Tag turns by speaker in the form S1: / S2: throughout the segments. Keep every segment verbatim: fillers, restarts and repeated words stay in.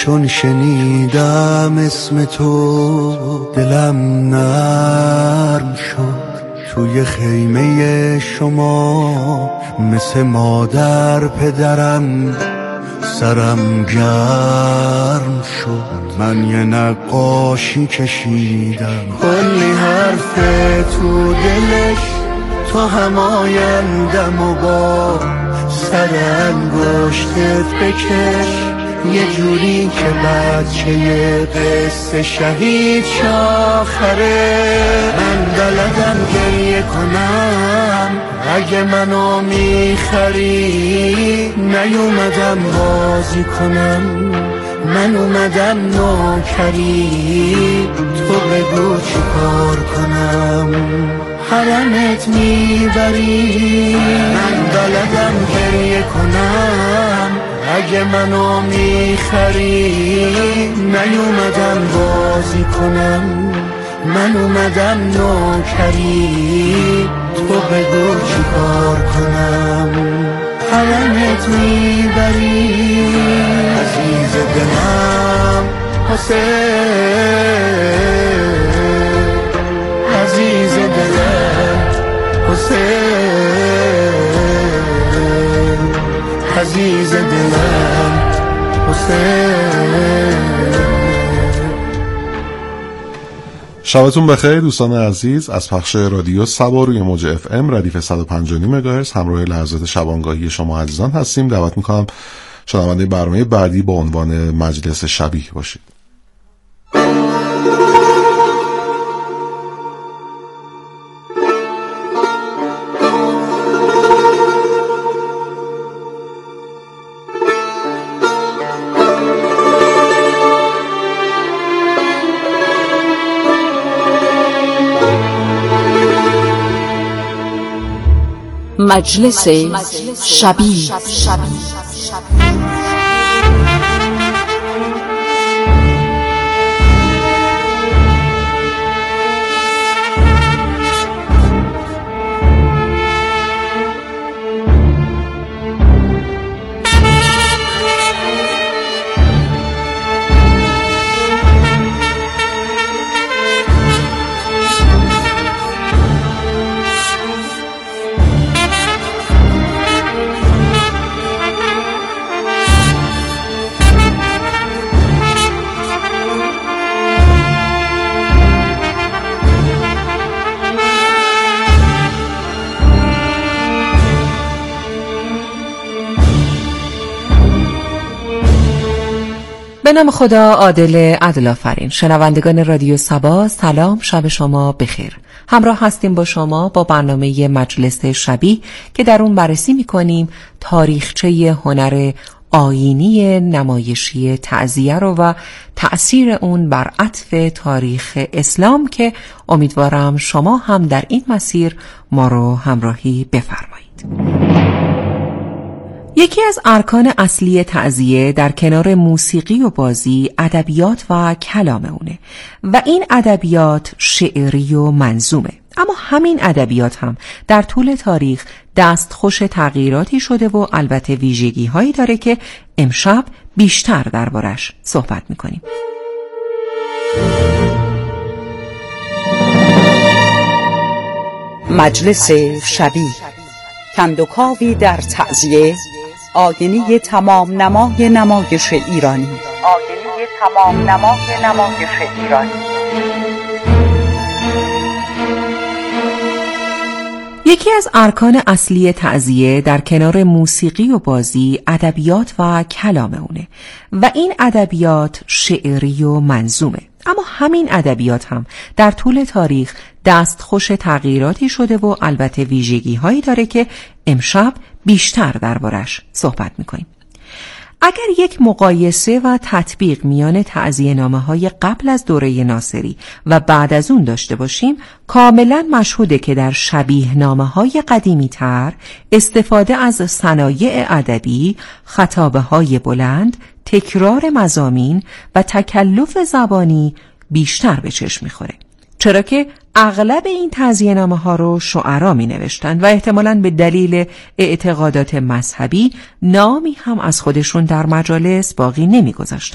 S1: چون شنیدم اسم تو دلم نرم شد. توی خیمه شما مثل مادر پدرم سرم گرم شد. من یه نقاشی کشیدم کلی حرف تو دلش، تو هم آیندم و با سر انگشتت بکش یه جوری که بچه یه قصه شهید شاخره. من بلدم گریه کنم اگه منو میخری، نیومدم بازی کنم من اومدم نوکری. تو بگو چی کار کنم حرمت میبری. من بلدم گریه کنم اگه منو میخری، نیومدم بازی کنم من اومدم نوکری. تو بگو چی کار کنم حرمت میبری. عزیز دلم حسین، عزیز دلم حسین، عزیز دلم حسین.
S2: شبتون بخیر دوستان عزیز. از پخش رادیو صبا روی موج اف ام ردیف صد و پنج و نیم مگاهرتز همراه لحظات شبانگاهی شما عزیزان هستیم. دعوت میکنم شنونده برنامه بعدی با عنوان مجلس شبیه باشید.
S3: مجلس شبیه.
S4: به نام خدا عادل عدل آفرین. شنوندگان رادیو صبا سلام، شب شما بخیر. همراه هستیم با شما با برنامه مجلس شبیه که در اون بررسی می‌کنیم تاریخچه هنر آیینی نمایشی تعزیه رو و تأثیر اون بر عطف تاریخ اسلام که امیدوارم شما هم در این مسیر ما رو همراهی بفرمایید. یکی از ارکان اصلی تعزیه در کنار موسیقی و بازی ادبیات و کلام اونه و این ادبیات شعری و منظومه. اما همین ادبیات هم در طول تاریخ دستخوش تغییراتی شده و البته ویژگی هایی داره که امشب بیشتر دربارش صحبت میکنیم.
S3: مجلس شبیه، کندوکاوی در تعزیه، آینه تمام نمای نمایش ایرانی. آینه تمام نمای نمایش ایرانی.
S4: یکی از ارکان اصلی تعزیه در کنار موسیقی و بازی ادبیات و کلام اونه و این ادبیات شعری و منظومه. اما همین ادبیات هم در طول تاریخ دستخوش تغییراتی شده و البته ویژگی هایی داره که امشب بیشتر دربارش صحبت میکنیم. اگر یک مقایسه و تطبیق میان تعزیه‌نامه‌های قبل از دوره ناصری و بعد از اون داشته باشیم، کاملا مشهوده که در شبیه‌نامه‌های قدیمی‌تر استفاده از صنایع ادبی، خطابه‌های بلند، تکرار مضامین و تکلف زبانی بیشتر به چشم می‌خوره. چرا که اغلب این تعزیه‌نامه‌ها رو شعرا می‌نوشتند و احتمالاً به دلیل اعتقادات مذهبی نامی هم از خودشون در مجالس باقی نمی‌گذاشتند.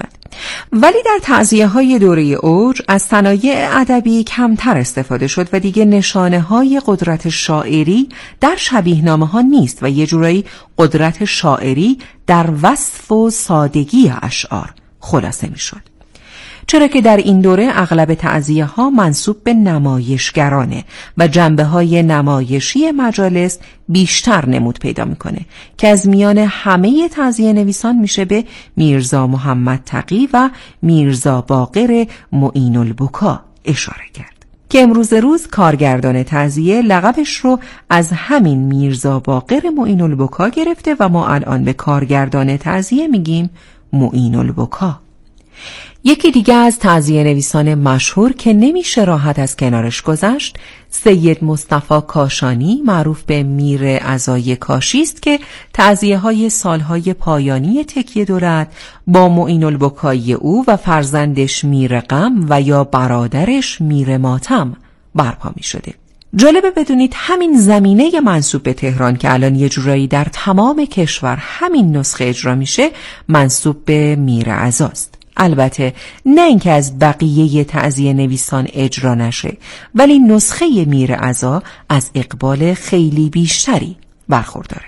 S4: ولی در تعزیه‌های دوره اوج از صنایع ادبی کمتر استفاده شد و دیگه نشانه‌های قدرت شاعری در شبیه‌نامه‌ها نیست و یه جورایی قدرت شاعری در وصف و سادگی اشعار خلاصه می‌شد. چرا که در این دوره اغلب تعزیه‌ها منسوب به نمایشگرانه و جنبه‌های نمایشی مجالس بیشتر نمود پیدا میکنه که از میان همه تعزیه نویسان میشه به میرزا محمد تقی و میرزا باقر معین البکا اشاره کرد که امروز روز کارگردان تعزیه لقبش رو از همین میرزا باقر معین البکا گرفته و ما الان به کارگردان تعزیه میگیم معین البکا. یکی دیگه از تعزیه نویسان مشهور که نمیشه راحت از کنارش گذشت سید مصطفی کاشانی معروف به میر عزای کاشی است که تعزیه های سالهای پایانی تکیه دولت با معین البکای او و فرزندش میر غم و یا برادرش میر ماتم برپا می شده. جالبه بدونید همین زمینه منسوب به تهران که الان یه جورایی در تمام کشور همین نسخه اجرا میشه منسوب به میر عزاست. البته نه اینکه از بقیه تعزیه نویسان اجرا نشه، ولی نسخه میر عزا از اقبال خیلی بیشتری برخورداره.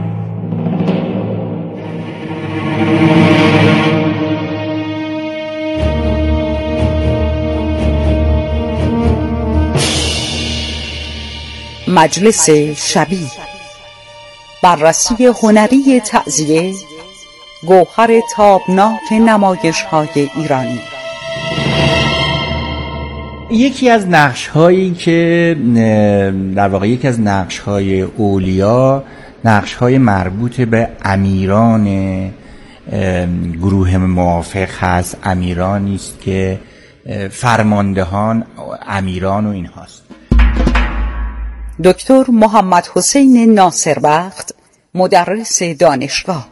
S3: مجلس شبی، بررسی هنری تعزیه، گوهر تابناک نمایش‌های ایرانی.
S5: یکی از نقش‌هایی که در واقع یکی از نقش‌های اولیا نقش‌های مربوط به امیران گروه موافق هست، امیرانی است که فرماندهان امیران و این هاست.
S3: دکتر محمد حسین ناصربخت، مدرس دانشگاه.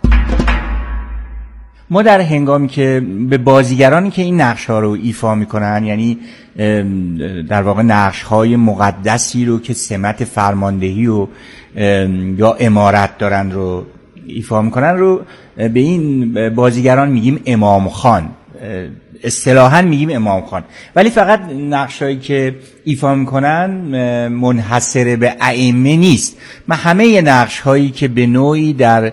S5: ما در هنگامی که به بازیگرانی که این نقش‌ها رو ایفا می‌کنن، یعنی در واقع نقش‌های مقدسی رو که سمت فرماندهی و یا امارت دارن رو ایفا می‌کنن رو به این بازیگران میگیم امام خان، اصطلاحاً میگیم امام خان. ولی فقط نقشایی که ایفا میکنن منحصر به ائمه نیست. ما همه نقشهایی که به نوعی در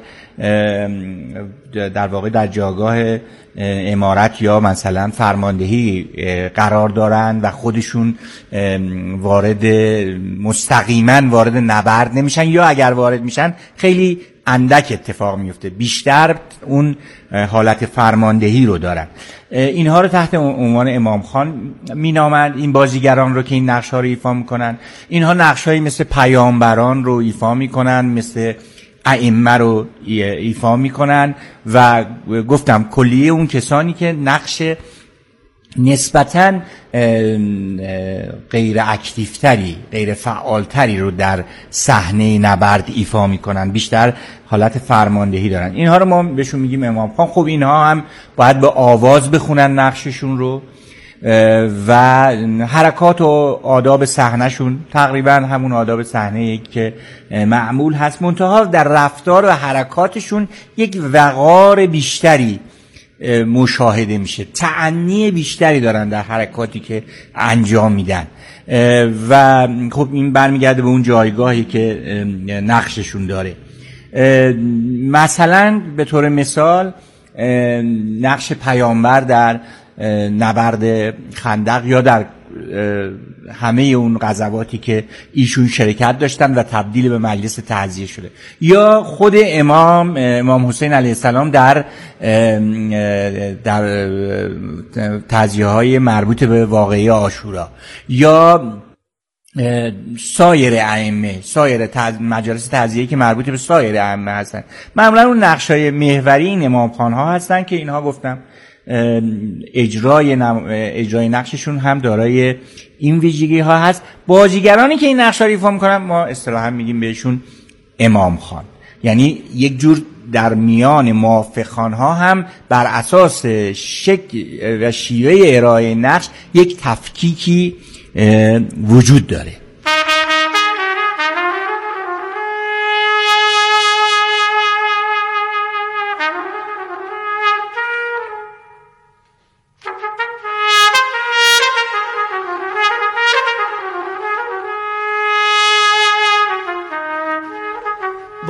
S5: در واقع در جایگاه امارت یا مثلا فرماندهی قرار دارن و خودشون وارد مستقیما وارد نبرد نمیشن، یا اگر وارد میشن خیلی اندک اتفاق میفته، بیشتر اون حالت فرماندهی رو دارن. اینها رو تحت عنوان امام خان مینامند. این بازیگران رو که این نقش‌ها رو ایفا میکنن، اینها نقش‌هایی مثل پیامبران رو ایفا میکنن، مثل ائمه رو ایفا میکنن و گفتم کلیه اون کسانی که نقش نسبتاً غیر اکتیفتری، غیر فعالتری رو در صحنه نبرد ایفا میکنن، بیشتر حالت فرماندهی دارن. اینها رو ما بهشون میگیم امام خان. خب اینها هم باید به آواز بخونن نقششون رو و حرکات و آداب صحنه‌شون تقریبا همون آداب صحنه‌ای که معمول هست، منتها در رفتار و حرکاتشون یک وقار بیشتری مشاهده میشه، تأنی بیشتری دارن در حرکاتی که انجام میدن و خب این برمیگرده به اون جایگاهی که نقششون داره. مثلا به طور مثال نقش پیامبر در نبرد خندق یا در همه اون غزواتی که ایشون شرکت داشتن و تبدیل به مجلس تعزیه شده، یا خود امام امام حسین علیه السلام در در تعزیه های مربوط به واقعه عاشورا، یا سایر ائمه، سایر تز... مجالس تعزیه‌ای که مربوط به سایر ائمه هستن. معمولا اون نقش‌های محوری این امام خان‌ها هستن که اینها گفتم اجرای نم... اجرای نقششون هم دارای این ویژگی ها هست. بازیگرانی که این نقش رو ایفا میکنن ما اصطلاحاً میگیم بهشون امام خان، یعنی یک جور در میان موافق خان‌ها هم بر اساس شکل و شیوه ارائه نقش یک تفکیکی وجود داره.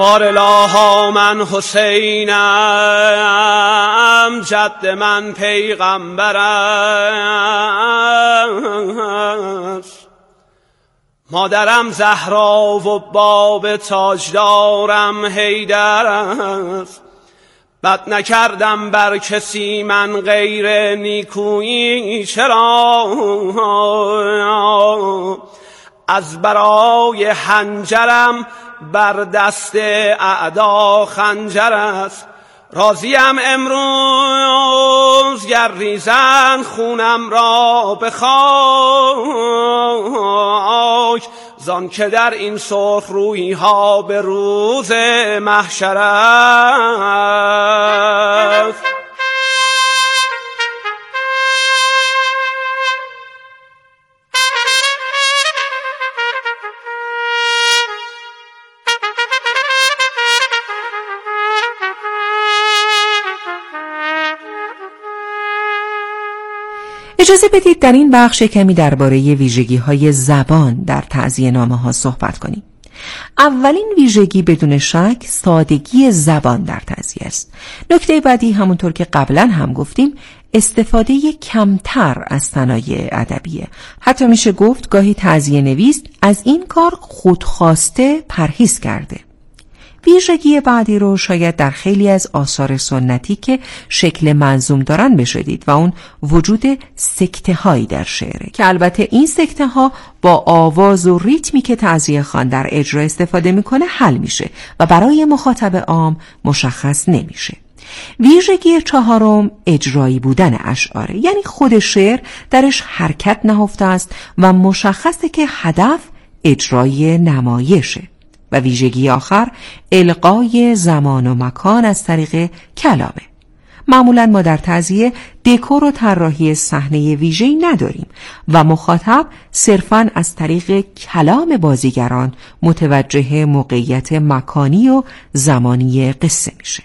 S6: بار الها من حسینم، جد من پیغمبر است، مادرم زهرا و باب تاجدارم حیدر است. بد نکردم بر کسی من غیر نیکویی، چرا از برای حنجرم بر دست اعدا خنجر است. راضیم امروز گر ریزن خونم را به خاک، زان که در این سرخ رویی ها به روز محشر است.
S4: اجازه بدید در این بخش کمی درباره ویژگی‌های زبان در تعزیه‌نامه‌ها صحبت کنیم. اولین ویژگی بدون شک سادگی زبان در تعزیه است. نکته بعدی همونطور که قبلا هم گفتیم استفاده کمتر از صنایع ادبیه. حتی میشه گفت گاهی تعزیه نویس از این کار خودخواسته پرهیز کرده. ویژگی بعدی رو شاید در خیلی از آثار سنتی که شکل منظوم دارن بشدید و اون وجود سکته هایی در شعره که البته این سکته ها با آواز و ریتمی که تعزیه خوان در اجرا استفاده میکنه حل میشه و برای مخاطب عام مشخص نمیشه. ویژگی چهارم اجرایی بودن اشعاره، یعنی خود شعر درش حرکت نهفته است و مشخصه که هدف اجرای نمایشه. و ویژگی آخر القای زمان و مکان از طریق کلامه. معمولا ما در تعزیه دکور و طراحی صحنه ویژه‌ای نداریم و مخاطب صرفاً از طریق کلام بازیگران متوجه موقعیت مکانی و زمانی قصه میشه.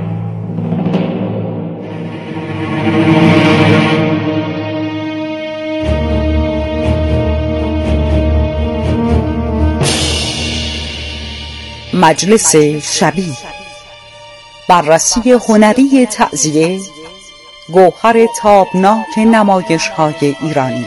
S3: مجلس شبی، بررسی هنری تعزیه، گوهر تابناک نمایش‌های ایرانی.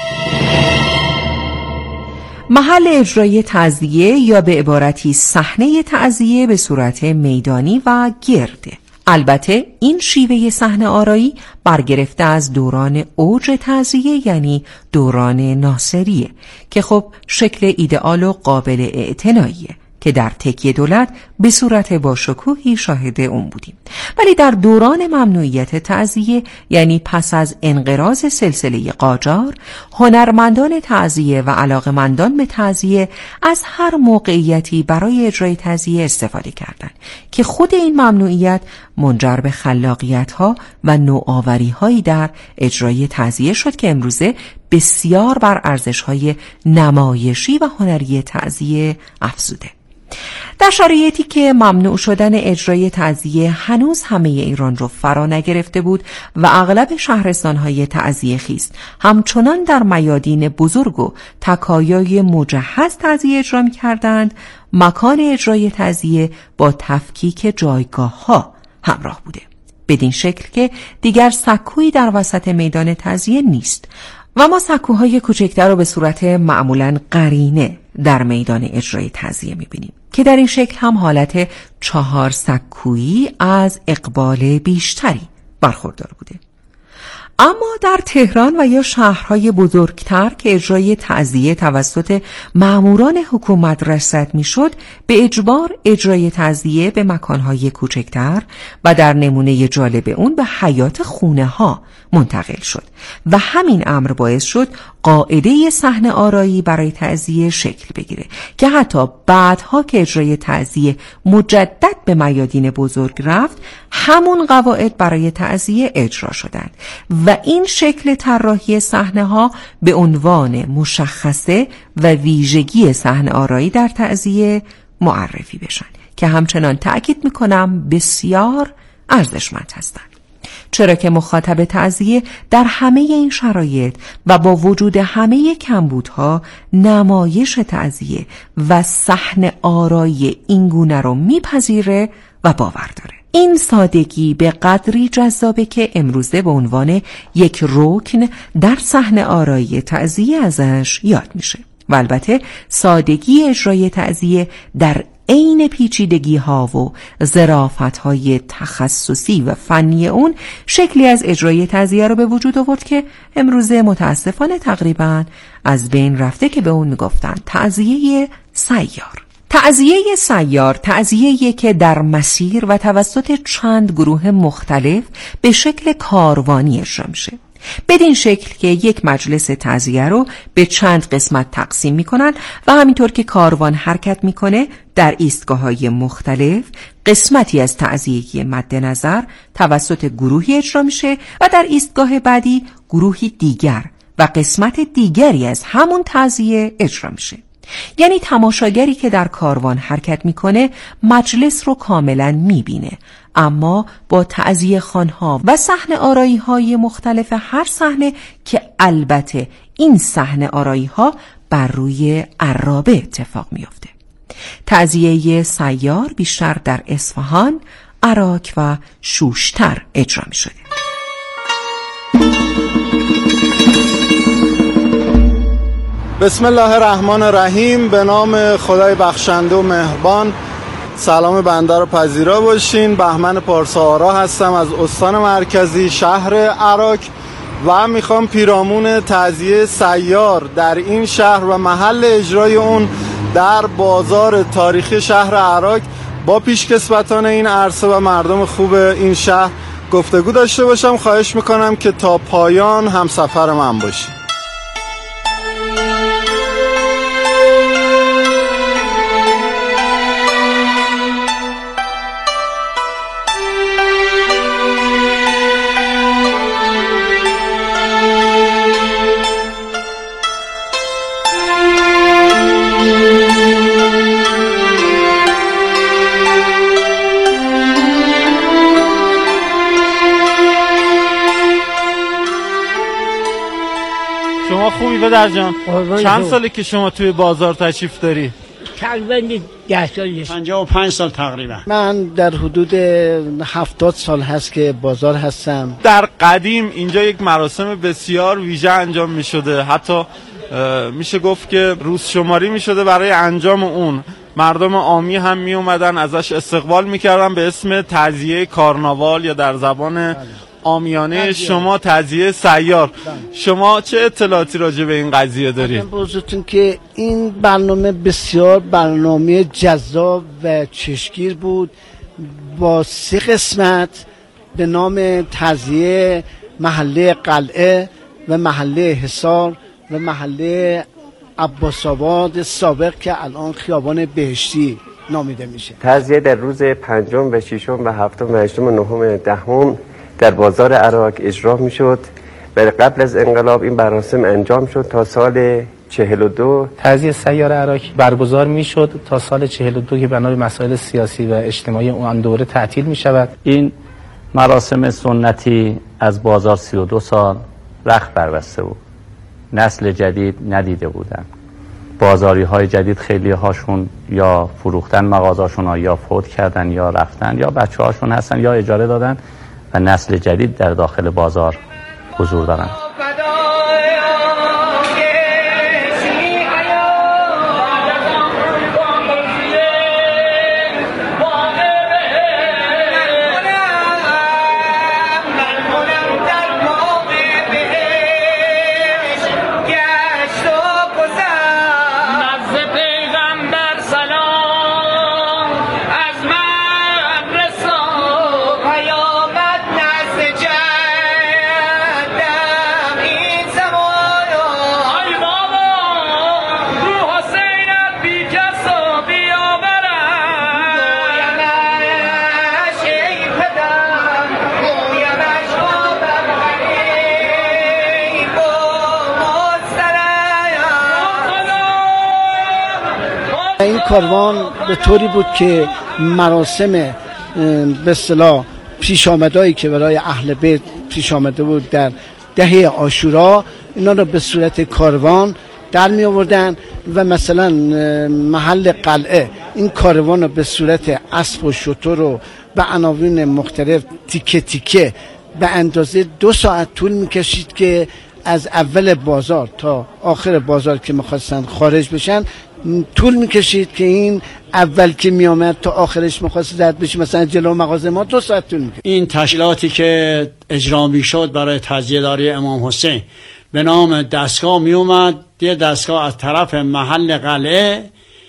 S4: محل اجرای تعزیه یا به عبارتی صحنه تعزیه به صورت میدانی و گرده. البته این شیوه صحنه آرایی برگرفته از دوران اوج تعزیه، یعنی دوران ناصریه که خب شکل ایدئال و قابل اعتناییه که در تکیه دولت به صورت باشکوهی شاهد اون بودیم. ولی در دوران ممنوعیت تعزیه، یعنی پس از انقراض سلسله قاجار، هنرمندان تعزیه و علاقمندان به تعزیه از هر موقعیتی برای اجرای تعزیه استفاده کردند که خود این ممنوعیت منجر به خلاقیت‌ها و نوآوری‌هایی در اجرای تعزیه شد که امروزه بسیار بر ارزش‌های نمایشی و هنری تعزیه افزوده. در شرایطی که ممنوع شدن اجرای تعزیه هنوز همه ایران رو فرا نگرفته بود و اغلب شهرستان‌های تعزیه خیز همچنان در میادین بزرگ و تکایای مجهز تعزیه اجرا می‌کردند، مکان اجرای تعزیه با تفکیک جایگاه‌ها همراه بوده، بدین شکل که دیگر سکویی در وسط میدان تعزیه نیست و ما سکوهای کوچکتر رو به صورت معمولاً قرینه در میدان اجرای تعزیه می‌بینیم که در این شکل هم حالت چهار سکویی از اقبال بیشتری برخوردار بوده. اما در تهران و یا شهرهای بزرگتر که اجرای تعزیه توسط ماموران حکومت رصد میشد، به اجبار اجرای تعزیه به مکانهای کوچکتر و در نمونه جالب اون به حیات خونه ها منتقل شد و همین امر باعث شد قاعده صحنه آرایی برای تعزیه شکل بگیره که حتی بعدها که اجرای تعزیه مجدد به میادین بزرگ رفت، همون قواعد برای تعزیه اجرا شدند و این شکل طراحی صحنه ها به عنوان مشخصه و ویژگی صحنه آرایی در تعزیه معرفی بشن که همچنان تأکید میکنم بسیار ارزشمند هستند. چرا که مخاطب تعزیه در همه این شرایط و با وجود همه کمبودها نمایش تعزیه و صحن آرایی این گونه رو میپذیره و باور داره. این سادگی به قدری جذابه که امروزه به عنوان یک رکن در صحن آرایی تعزیه ازش یاد میشه. و البته سادگی اجرای تعزیه در عین پیچیدگی ها و ظرافت های تخصصی و فنی اون شکلی از اجرای تعزیه رو به وجود آورد که امروزه متاسفانه تقریبا از بین رفته که به اون میگفتن تعزیه سیار. تعزیه سیار تعزیه‌ای که در مسیر و توسط چند گروه مختلف به شکل کاروانی اجرا میشه. بدین شکل که یک مجلس تعزیه رو به چند قسمت تقسیم میکنن و همینطور که کاروان حرکت میکنه در ایستگاه‌های مختلف قسمتی از تعزیه مد نظر توسط گروهی اجرا میشه و در ایستگاه بعدی گروهی دیگر و قسمت دیگری از همون تعزیه اجرا میشه. یعنی تماشاگری که در کاروان حرکت میکنه مجلس رو کاملا میبینه، اما با تعزیه خوانها و صحنه آرایی های مختلف هر صحنه که البته این صحنه آرایی ها بر روی عرابه اتفاق میفته. تعزیه سیار بیشتر در اصفهان، عراق و شوشتر اجرا می شده.
S7: بسم الله الرحمن الرحیم. به نام خدای بخشنده و مهربان. سلام بنده رو پذیرا باشین. بهمن پارساآرا هستم از استان مرکزی شهر عراق و میخوام پیرامون تعزیه سیار در این شهر و محل اجرای اون در بازار تاریخی شهر عراق با پیشکسوتان این عرصه و مردم خوب این شهر گفتگو داشته باشم. خواهش میکنم که تا پایان همسفر من باشید.
S8: شما خوبی پدر جان؟ چند ساله که شما توی بازار تشریف داری؟
S9: تقریبا ده سال
S10: پنجاه و پنج سال تقریبا.
S9: من در حدود هفتاد سال هست که بازار هستم.
S8: در قدیم اینجا یک مراسم بسیار ویژه انجام می شده، حتی میشه گفت که روز شماری می شده برای انجام اون. مردم عامی هم می اومدن ازش استقبال می کردن به اسم تعزیه کارناوال یا در زبان عامیانه شما تعزیه سیار. شما چه اطلاعاتی راجع به این قضیه دارید؟
S9: بازتون که این برنامه بسیار برنامه جذاب و چشمگیر بود با سه قسمت به نام تعزیه محله قلعه و محله حصار و محله عباس‌آباد سابق که الان خیابان بهشتی نامیده میشه.
S11: تعزیه در روز پنجم و ششم و هفتم و هشتم و نهم و دهم در بازار عراق اجرا می شد و قبل از انقلاب این مراسم انجام شد تا سال چهل و دو.
S12: تعزیه سیار عراق برگزار می شد تا سال چهل و دو که بنا به مسائل سیاسی و اجتماعی اون دوره تعطیل می شود.
S13: این مراسم سنتی از بازار سی و دو سال رخت بربسته بود. نسل جدید ندیده بودن. بازاری های جدید خیلی هاشون یا فروختن مغازاشون یا فوت کردن یا رفتن یا بچه هاشون هستن یا اجاره دادن و نسل جدید در داخل بازار حضور دارند.
S9: این کاروان به طوری بود که مراسم به اصطلاح پیش آمدایی که برای اهل بیت پیش آمده بود در دهه عاشورا، اینا رو به صورت کاروان در می آوردن و مثلا محل قلعه این کاروان رو به صورت اسب و شتر و به عناوین مختلف تیکه تیکه به اندازه دو ساعت طول می کشید که از اول بازار تا آخر بازار که میخواستن خارج بشن طول میکشید که این اول که میامد تا آخرش میخواست رد بشه مثلا جلو مغازه ما دو ساعت طول میکشید.
S10: این تشکیلاتی که اجرا میشد برای تعزیه داری امام حسین به نام دستگاه میومد، یه دستگاه از طرف محل قلعه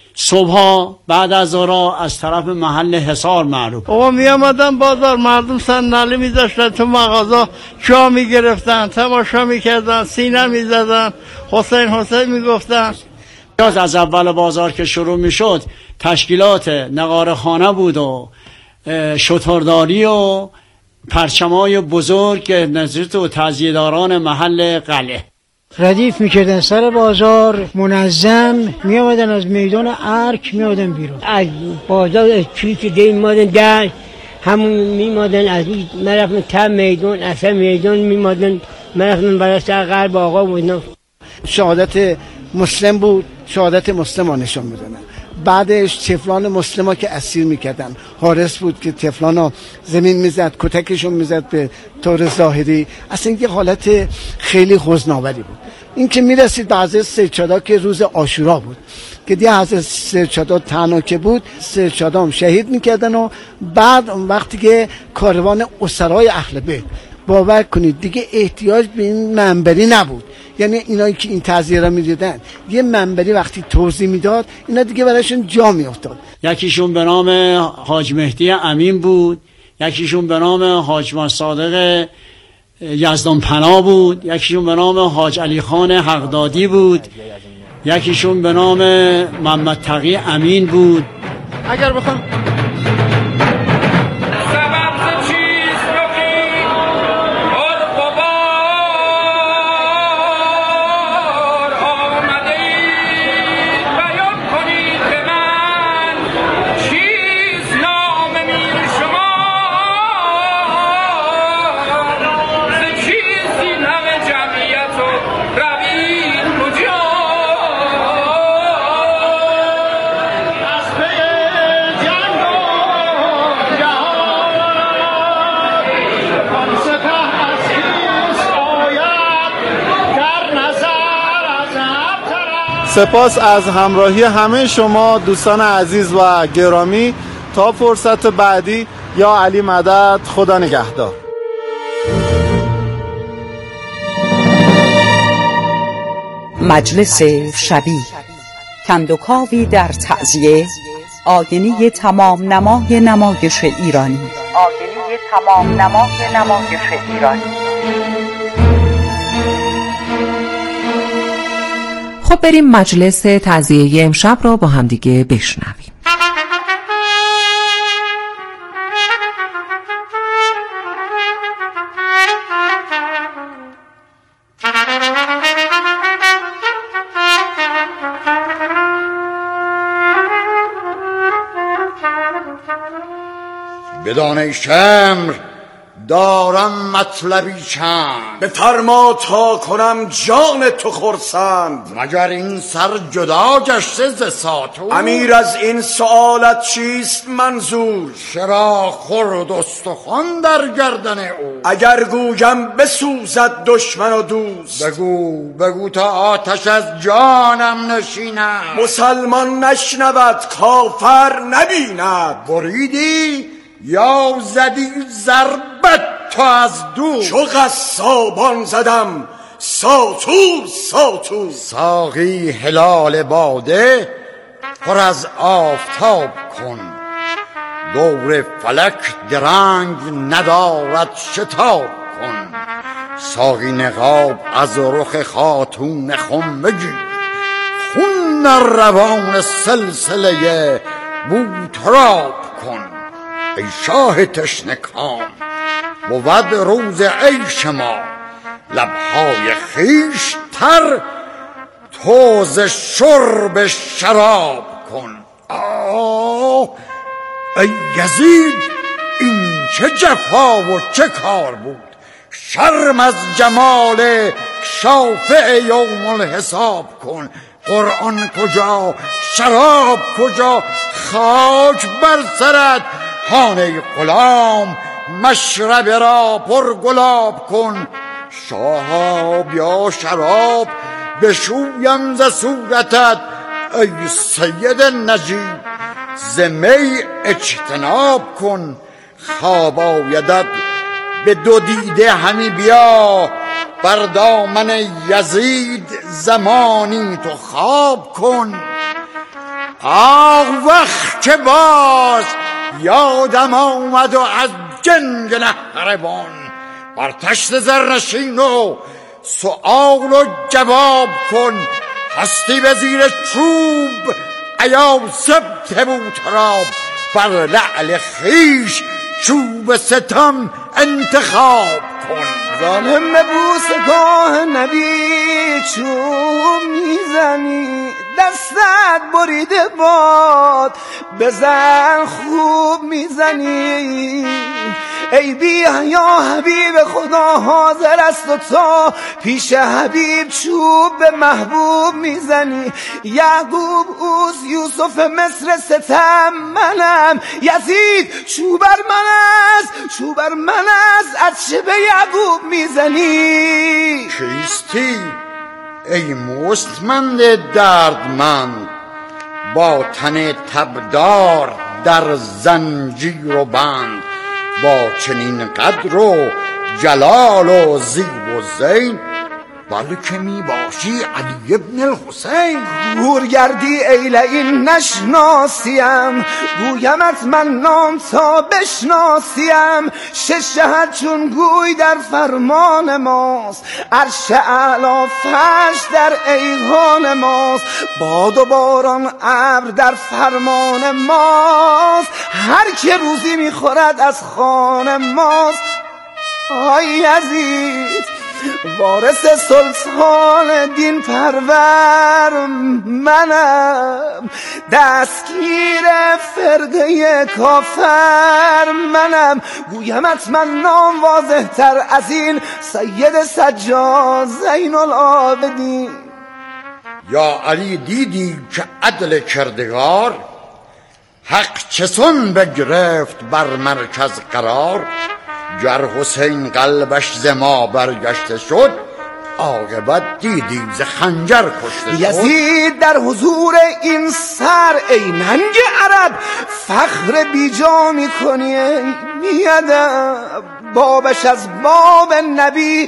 S10: صبح بعد از ظهر از طرف محل حصار معروف.
S14: آقا می آمدن بازار، مردم صندلی می داشتن تو مغازه، شاه می گرفتن، تماشا می کردن، سینه می زدن، حسین حسین می گفتن.
S10: از اول بازار که شروع می شد تشکیلات نقاره خانه بود و شترداری و پرچمای بزرگ نظرت و تعزیه‌داران محل قلعه
S15: ردیف میکردن سر بازار منظم، می آمدن از میدان ارک می آمدن بیرون،
S16: از بازار چی که دی میمادن در همون می آمدن از این مرفتن تا میدان اصلا میدان می آمدن مرفتن برای سر غرب آقا بودن.
S9: شهادت مسلم بود، شهادت مسلم ها نشان میدنن. بعدش تفلان مسلم ها که اسیر میکردن، حارس بود که تفلان ها زمین میزد، کتکشون میزد به طور ظاهری. اصلا یه حالت خیلی حزن‌آوری بود. این که میرسید به حضرت سیدشادا که روز عاشورا بود که دیگه حضرت سیدشادا تنها که بود سیدشادا هم شهید میکردن و بعد وقتی که کاروان اسرای اهل بیت، باور کنید دیگه احتیاج به این منبری نبود. یعنی اینایی که این تعزیه را میدیدن یه منبری وقتی توضیح میداد اینا دیگه برایشون جا میافتاد.
S10: یکیشون به نام حاج مهدی امین بود، یکیشون به نام حاج صادق یزدان پناه بود، یکیشون به نام حاج علی خان حقدادی بود، یکیشون به نام محمد تقی امین بود.
S14: اگر بخوام
S7: سپاس از همراهی همه شما دوستان عزیز و گرامی. تا فرصت بعدی، یا علی مدد، خدا نگهدار.
S3: مجلس شبی، کندوکاوی در تعزیه، آینه تمام نمای نمایش ایرانی. آینه تمام نمای نمایش ایرانی.
S4: خب بریم مجلس تعزیه امشب رو با هم دیگه بشنویم.
S17: بدان ای شمر دارم مطلبی چند،
S18: به فرما تا کنم جان تو خرسند.
S17: مگر این سر جدا گشته ز ساتور؟
S18: امیر از این سؤالت چیست منظور؟
S17: چرا خرد استخوان در گردن او؟
S18: اگر گویم بسوزد دشمن و دوست.
S17: بگو بگو تا آتش از جانم نشیند.
S18: مسلمان نشنود کافر نبیند.
S17: بریدی یا زدی ضربت تو از دور؟
S18: چو قصابان زدم ساتور ساتور.
S17: ساقی هلال باده پر از آفتاب کن، دور فلک درنگ ندارد شتاب کن. ساقی نقاب از رخ خاتون خم بگیر، خون در روان سلسله بوتراب کن. ای شاه تشنه کام بود روز عیش ما، لبهای خیش تر توز شرب شراب کن. آه ای یزید این چه جفا و چه کار بود، شرم از جمال شافع یوم الحساب کن. قرآن کجا، شراب کجا، خاک بر سرت خانه غلام، مشرب را پر گلاب کن. شاها بیا شراب بشویم ز صورتت، ای سید نجیب ز می اجتناب کن. خواب آیدت به دو دیده همی بیا، بر دامن یزید زمانی تو خواب کن. آه وقت که باز یادم آمد و از جنگ نهربان، بر تشت زرنشین و سؤال و جواب کن. هستی به زیر چوب ایا سبت بوتراب، بر لعل خیش چوب ستم انتخاب کن.
S19: ظالم به بوسگاه نبی چوب میزنی، دستت بریده باد بزن خوب میزنی. ای بی حیا حبیب خدا حاضر است و تو پیش حبیب چوب به محبوب میزنی. یعقوب اوز یوسف مصر ستم منم، یزید چوبر من است چوبر من است، از چه به یعقوب میزنی؟
S17: کیستی ای مستمند دردمند، با تن تبدار در زنجیر و بند، با چنین قدر و جلال و زیب و زین، بلکه می باشی علی ابن الحسین.
S19: گورگردی ایل این نشناسیم، گویمت من نام تا بشناسیم. شش جهت چون گوی در فرمان ماست، عرش اعلی فرش در ایوان ماست. باد و باران ابر در فرمان ماست، هر که روزی میخورد از خوان ماست. آی یزید وارث سلطان دین پرور منم، دستگیر فرقه کافر منم. گویمت من نام واضح تر از این، سید سجاد زین العابدین.
S17: یا علی دیدی که عدل کردگار، حق چسون بگرفت بر مرکز قرار. گر حسین قلبش ز ما برگشته شد، عاقبت دیدی ز خنجر کشته شد.
S19: یزید در حضور این سر ای ننگ عرب، فخر بیجا میکنی بیادب. بابش از باب نبی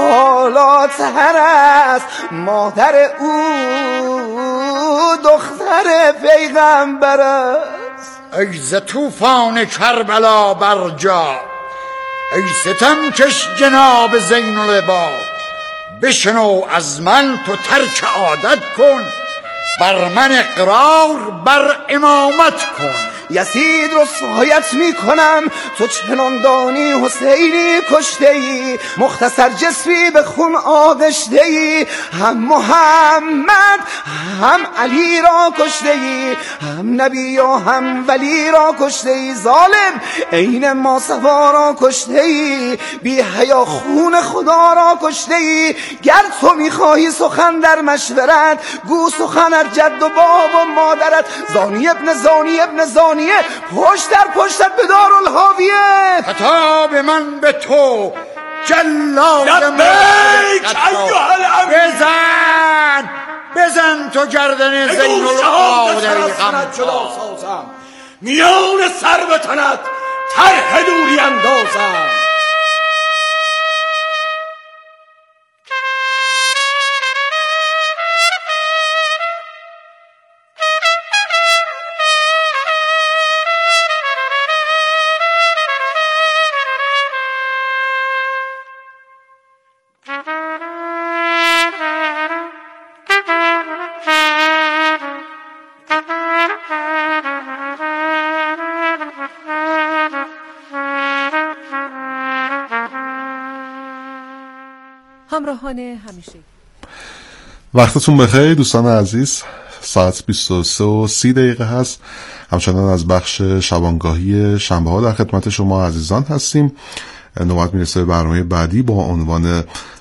S19: بالاتر است، مادر او دختر پیغمبر است.
S17: ای ز طوفان کربلا برجا، ای ستم کش جناب زین العباد. بشنو از من تو ترک عادت کن، بر من اقرار بر امامت کن.
S19: یزید رسوایت میکنم، تو چنان دانی حسینی کشته ای، مختصر جسمی به خون آغشته ای. هم محمد هم علی را کشته ای، هم نبی و هم ولی را کشته ای. ظالم عین ما صفا را کشته ای، بی حیا خون خدا را کشته ای. گر تو میخواهی سخن در مشورت، گو سخن از جد و باب و مادرت. زانی ابن زانی ابن زانی، پشت در پشتت به دارالحاویه.
S17: خطاب من به تو جلال
S18: لبیک ایها الامیر،
S17: بزن بزن تو گردن زین العابدین.
S18: میان سر به تنت طرح دوری اندازم.
S4: همراهان همیشه
S2: وقتتون بخیر دوستان عزیز. ساعت بیست و سه و سی دقیقه هست. همچنان از بخش شبانگاهی شنبه ها در خدمت شما عزیزان هستیم. نوبت میرسه به برنامه بعدی با عنوان